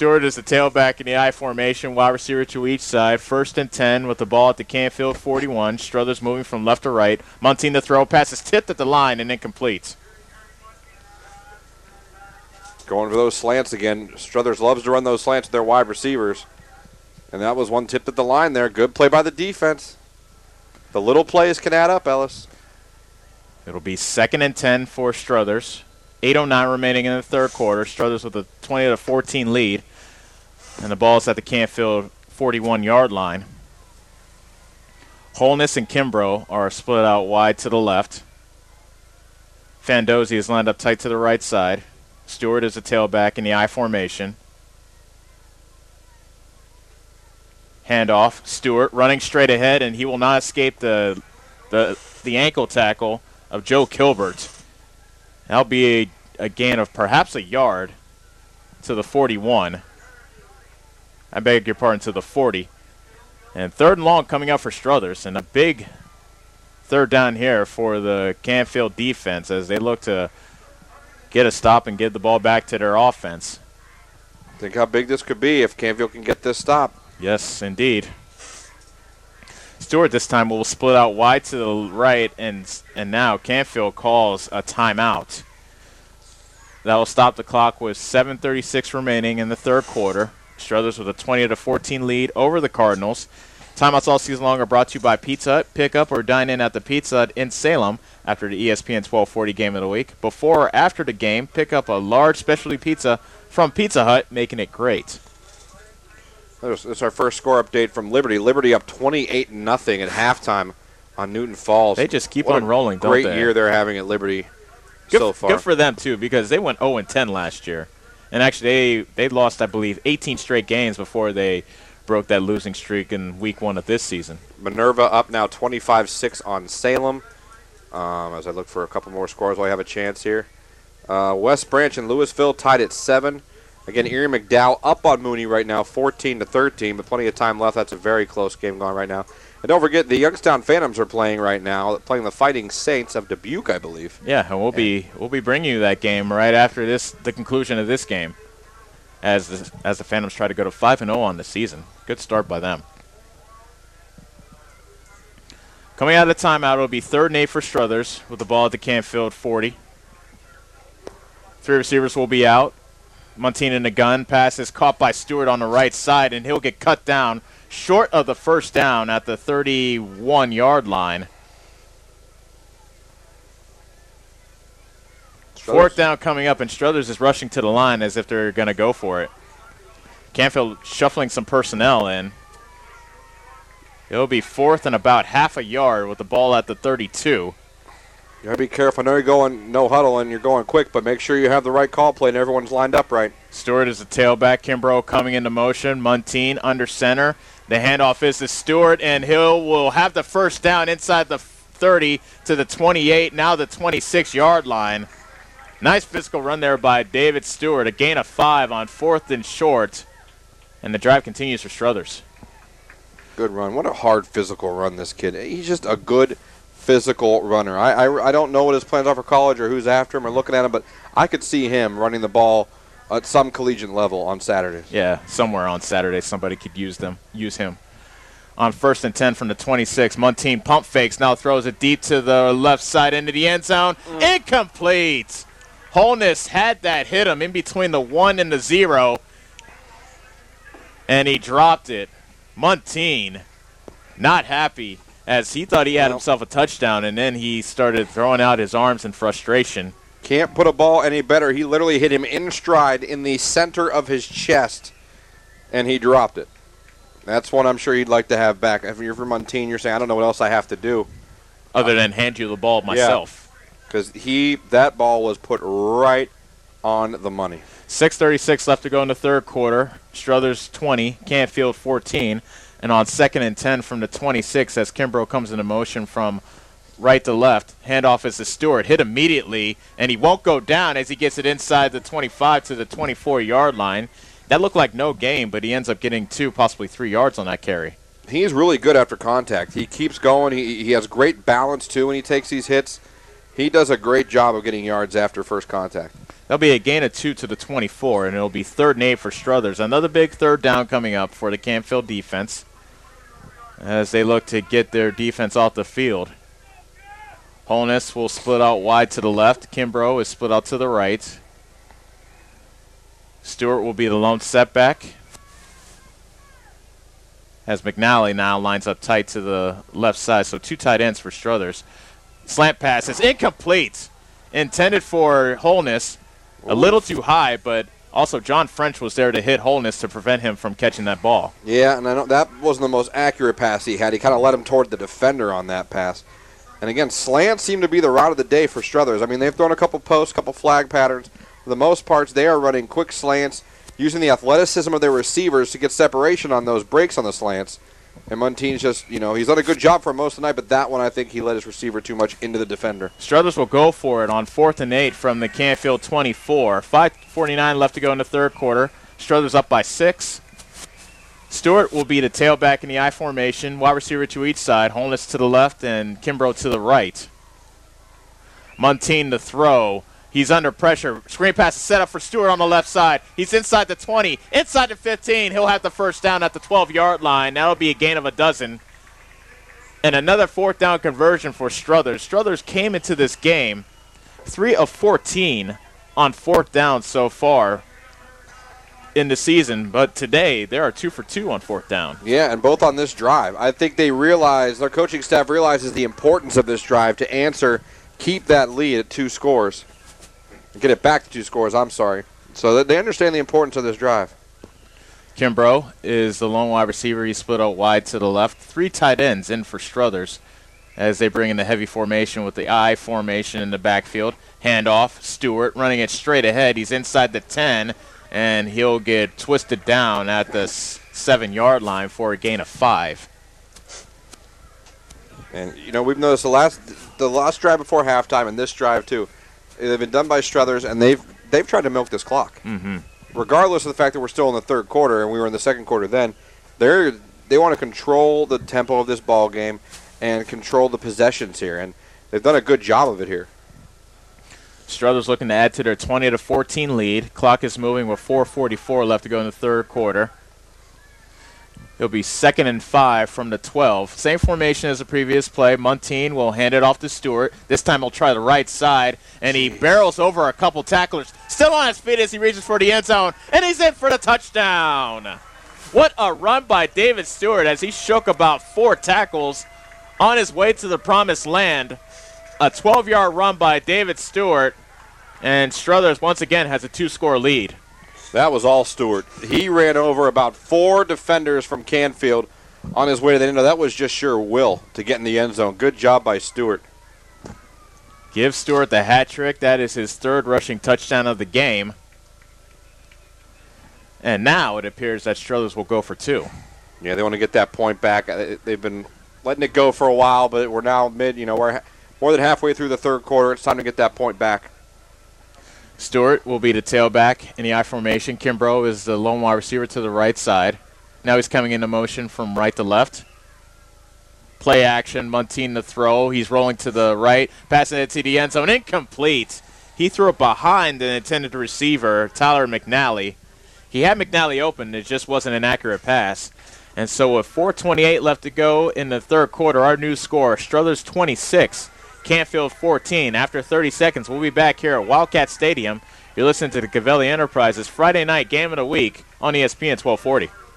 Stewart is the tailback in the I formation, wide receiver to each side. 1st and 10 with the ball at the Canfield 41. Struthers moving from left to right. Muntean to throw. Pass is tipped at the line and incomplete. Going for those slants again. Struthers loves to run those slants to their wide receivers. And that was one tipped at the line there. Good play by the defense. The little plays can add up, Ellis. It'll be 2nd and 10 for Struthers. 8:09 remaining in the third quarter. Struthers with a 20-14 lead. And the ball's at the Canfield 41-yard line. Holness and Kimbrough are split out wide to the left. Fandozzi is lined up tight to the right side. Stewart is a tailback in the I formation. Handoff. Stewart running straight ahead, and he will not escape the ankle tackle of Joe Kilbert. That'll be a gain of perhaps a yard to the 41. I beg your pardon, to the 40. And 3rd and long coming up for Struthers, and a big 3rd down here for the Canfield defense as they look to get a stop and get the ball back to their offense. Think how big this could be if Canfield can get this stop. Yes, indeed. Stewart this time will split out wide to the right, and now Canfield calls a timeout. That will stop the clock with 7:36 remaining in the third quarter. Struthers with a 20-14 lead over the Cardinals. Timeouts all season long are brought to you by Pizza Hut. Pick up or dine in at the Pizza Hut in Salem after the ESPN 1240 game of the week. Before or after the game, pick up a large specialty pizza from Pizza Hut, making it great. This is our first score update from Liberty. Liberty up 28-0 at halftime on Newton Falls. They just keep on rolling, don't they? Great year they're having at Liberty so far. Good for them, too, because they went 0-10 last year. And actually, they lost, I believe, 18 straight games before they broke that losing streak in week 1 of this season. Minerva up now 25-6 on Salem. As I look for a couple more scores while I have a chance here. West Branch and Louisville tied at 7. Again, Erie McDowell up on Mooney right now, 14-13, but plenty of time left. That's a very close game going right now. And don't forget, the Youngstown Phantoms are playing right now, playing the Fighting Saints of Dubuque, I believe. Yeah, and we'll be bringing you that game right after the conclusion of this game, as the Phantoms try to go to 5-0 on the season. Good start by them. Coming out of the timeout, it'll be 3rd and 8 for Struthers with the ball at the Canfield 40. 3 receivers will be out. Muntean in the gun. Pass is caught by Stewart on the right side, and he'll get cut down short of the first down at the 31-yard line. 4th down coming up, and Struthers is rushing to the line as if they're going to go for it. Canfield shuffling some personnel in. It'll be 4th and about half a yard with the ball at the 32. You got to be careful. I know you're going no huddle and you're going quick, but make sure you have the right call play and everyone's lined up right. Stewart is the tailback. Kimbrough coming into motion. Muntean under center. The handoff is to Stewart, and Hill will have the first down inside the 30 to the 28, now the 26-yard line. Nice physical run there by David Stewart. A gain of 5 on 4th and short, and the drive continues for Struthers. Good run. What a hard physical run this kid. He's just a good physical runner. I don't know what his plans are for college or who's after him or looking at him, but I could see him running the ball at some collegiate level on Saturdays. Yeah, somewhere on Saturday somebody could use him. On 1st and 10 from the 26, Muntean pump fakes, now throws it deep to the left side into the end zone. Incomplete. Holness had that hit him in between the 1 and the 0, and he dropped it. Muntean not happy, as he thought he had himself a touchdown, and then he started throwing out his arms in frustration. Can't put a ball any better. He literally hit him in stride in the center of his chest, and he dropped it. That's one I'm sure he'd like to have back. If you're from Muntean, you're saying, I don't know what else I have to do. Other than hand you the ball myself. Because that ball was put right on the money. 6:36 left to go in the third quarter. Struthers 20, Canfield 14. And on 2nd and 10 from the 26, as Kimbrough comes into motion from right to left, handoff is to Stewart. Hit immediately, and he won't go down as he gets it inside the 25 to the 24-yard line. That looked like no gain, but he ends up getting 2, possibly 3 yards on that carry. He's really good after contact. He keeps going. He has great balance, too, when he takes these hits. He does a great job of getting yards after first contact. That'll be a gain of 2 to the 24, and it'll be 3rd and 8 for Struthers. Another big 3rd down coming up for the Canfield defense as they look to get their defense off the field. Holness will split out wide to the left. Kimbrough is split out to the right. Stewart will be the lone setback, as McNally now lines up tight to the left side. So 2 tight ends for Struthers. Slant pass is incomplete. Intended for Holness. A little too high, but also John French was there to hit Holness to prevent him from catching that ball. Yeah, and I know that wasn't the most accurate pass he had. He kind of led him toward the defender on that pass. And again, slants seem to be the route of the day for Struthers. I mean, they've thrown a couple posts, couple flag patterns. For the most part, they are running quick slants, using the athleticism of their receivers to get separation on those breaks on the slants. And Munteen's just, he's done a good job for most of the night, but that one I think he let his receiver too much into the defender. Struthers will go for it on 4th and 8 from the Canfield 24. 5:49 left to go in the 3rd quarter. Struthers up by 6. Stewart will be the tailback in the I formation, wide receiver to each side, Holness to the left and Kimbrough to the right. Munteen the throw. He's under pressure. Screen pass is set up for Stewart on the left side. He's inside the 20, inside the 15. He'll have the first down at the 12-yard line. That'll be a gain of 12. And another 4th down conversion for Struthers. Struthers came into this game 3 of 14 on 4th down so far in the season. But today, they are 2 for 2 on 4th down. Yeah, and both on this drive. I think their coaching staff realizes the importance of this drive to keep that lead at 2 scores. Get it back to 2 scores, I'm sorry. So they understand the importance of this drive. Kimbrough is the lone wide receiver. He's split out wide to the left. 3 tight ends in for Struthers as they bring in the heavy formation with the I formation in the backfield. Handoff, Stewart running it straight ahead. He's inside the 10, and he'll get twisted down at the 7-yard line for a gain of 5. And, we've noticed the last drive before halftime and this drive, too. They've been done by Struthers, and they've tried to milk this clock. Mm-hmm. Regardless of the fact that we're still in the 3rd quarter and we were in the 2nd quarter then, they want to control the tempo of this ball game and control the possessions here, and they've done a good job of it here. Struthers looking to add to their 20-14 lead. Clock is moving with 4:44 left to go in the 3rd quarter. It'll be 2nd and 5 from the 12. Same formation as the previous play. Munteen will hand it off to Stewart. This time he'll try the right side, and he barrels over a couple tacklers. Still on his feet as he reaches for the end zone, and he's in for the touchdown. What a run by David Stewart as he shook about 4 tackles on his way to the promised land. A 12-yard run by David Stewart, and Struthers once again has a 2-score lead. That was all Stewart. He ran over about 4 defenders from Canfield on his way to the end. That was just sheer will to get in the end zone. Good job by Stewart. Give Stewart the hat trick. That is his 3rd rushing touchdown of the game. And now it appears that Struthers will go for 2. Yeah, they want to get that point back. They've been letting it go for a while, but we're now we're more than halfway through the 3rd quarter. It's time to get that point back. Stewart will be the tailback in the I formation. Kimbrough is the lone wide receiver to the right side. Now he's coming into motion from right to left. Play action, Munteen the throw. He's rolling to the right, passing it to the end zone. Incomplete. He threw it behind the intended receiver, Tyler McNally. He had McNally open. It just wasn't an accurate pass. And so with 4:28 left to go in the 3rd quarter, our new score, Struthers 26, Canfield 14. After 30 seconds, we'll be back here at Wildcat Stadium. You're listening to the Covelli Enterprises Friday night game of the week on ESPN 1240.